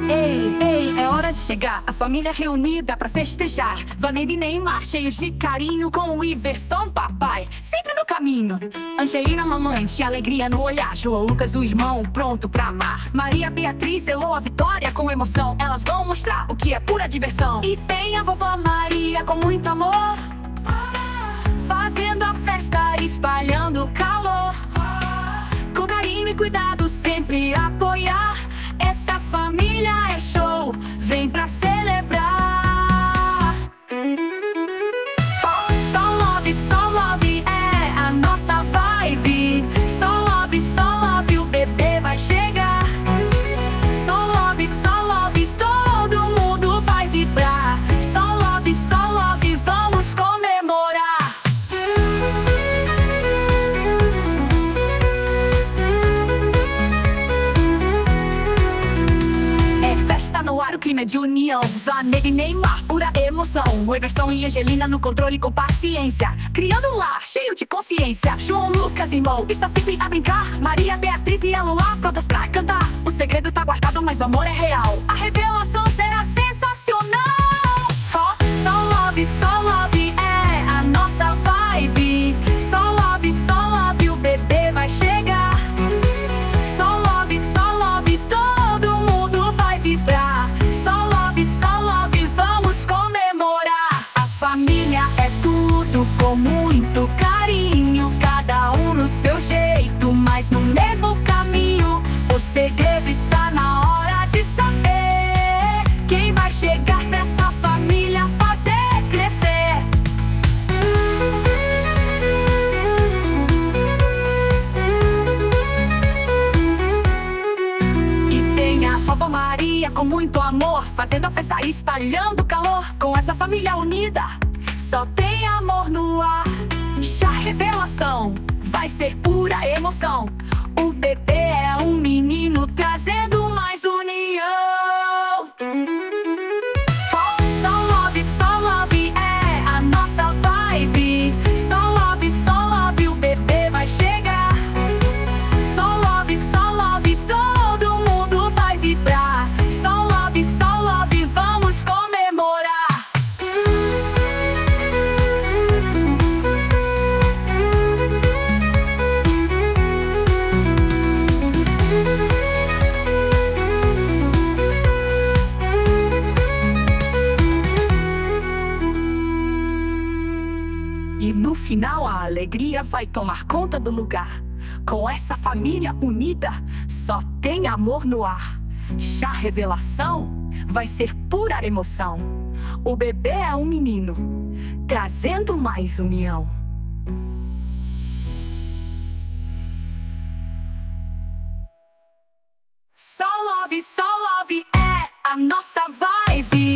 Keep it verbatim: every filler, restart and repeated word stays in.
Ei, ei, é hora de chegar, a família reunida pra festejar. Vanessa e Neymar, cheios de carinho, com o Iverson, papai, sempre no caminho. Angelina, mamãe, que alegria no olhar. João Lucas, o irmão, pronto pra amar. Maria Beatriz, selou a vitória com emoção. Elas vão mostrar o que é pura diversão. E tem a vovó Maria com muito amor, fazendo a festa, espalhando calor. Com carinho e cuidado, sempre apoiar. Essa família é show, vem pra celebrar. Só, só love, só love é a nossa vibe. Só love, só love, o bebê vai chegar. Só love, só love, todo mundo vai vibrar. Só love, só love, vamos comemorar. No ar o clima é de união. Vanessa e Neymar, pura emoção. O Iverson e Angelina no controle com paciência, criando um lar cheio de consciência. João Lucas, irmão, está sempre a brincar. Maria Beatriz e Eloá, prontas pra cantar. O segredo tá guardado, mas o amor é real. A revelação será sensacional. Só, só love, só love é a nossa vibe. Só love, só love, o bebê vai chegar. Só love, só love, todo mundo vai vibrar. Com muito carinho, cada um no seu jeito, mas no mesmo caminho. O segredo está na hora de saber quem vai chegar pra essa família fazer crescer. E tem a vovó Maria com muito amor, fazendo a festa, espalhando calor. Com essa família unida, só tem amor no ar. Já revelação vai ser pura emoção. O bebê é um menino, trazendo mais união. Só, só love, só love é a nossa vibe. Só love, só love, o bebê vai chegar. Só love, só love, todo mundo vai vibrar. Só love, só love, vamos comemorar. E no final a alegria vai tomar conta do lugar. Com essa família unida, só tem amor no ar. Já a revelação vai ser pura emoção. O bebê é um menino, trazendo mais união. Só love, só love é a nossa vibe.